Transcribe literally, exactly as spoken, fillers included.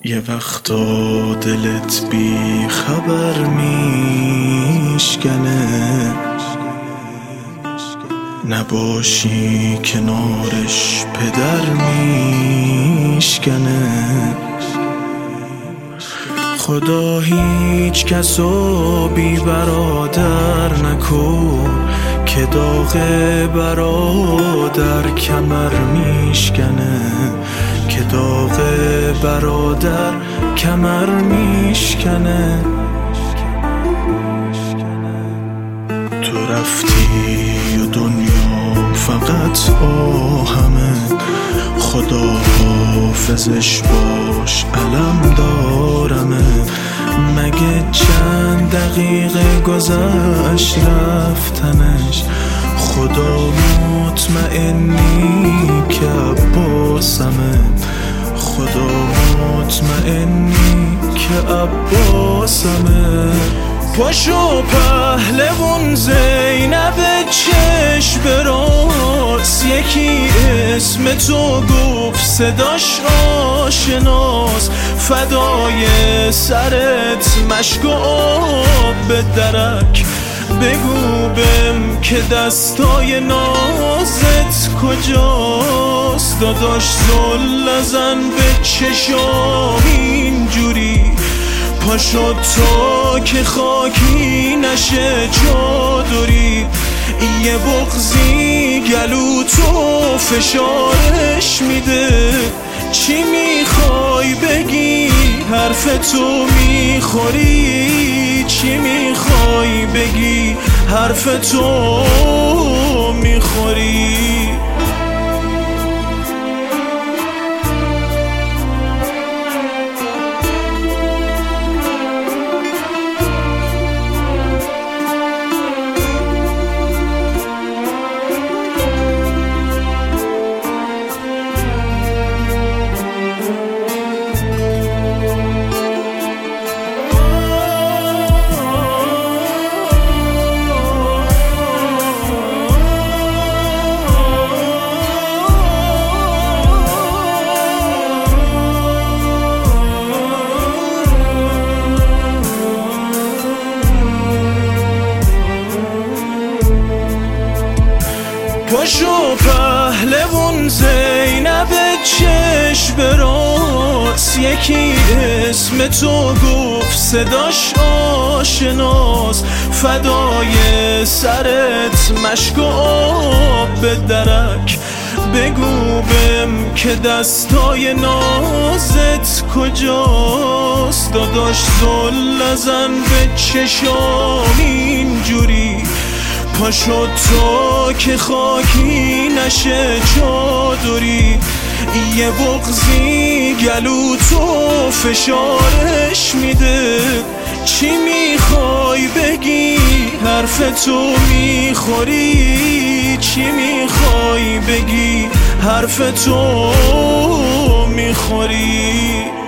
یه وقتا دلت بی خبر میشکنه، نباشی کنارش پدر میشکنه. خدا هیچ کسو بی برادر نکن که داغ برادر کمر میشکنه، که داغ برادر کمر میشکنه. تو رفتی و دنیا فقط آهمه، خدا حافظش باش علم دارمه. مگه چند دقیقه گذشت رفتنش، خدا مطمئنی که عباسمه، خدا مطمئنی که عباسمه. پاشو پهلوون زینب چشم براز، یکی اسم تو گفت صداش آشناس، فدای سرت مشک و آب به درک. بگو بهم که دستای نازت کجاست، داداش زل نزن به چشام اینجوری. پاشو تا که خاکی نشه چادری، یه بغضی گلو تو فشارش میده. چی میخوای بگی حرف تو میخوری، چی میخوای بگی حرف تو میخوری. پاشو پهلوون زینب چشم براز، یکی اسم تو گفت صداش آشناس، فدای سرت مشک و آب به درک. بگو بهم که دستای نازت کجاست، داداش زل نزن به چشام اینجوری. پاشو تا که خاکی نشه چادری، یه بغضی گلو تو فشارش میده. چی میخوای بگی حرف تو میخوری، چی میخوای بگی حرف تو میخوری.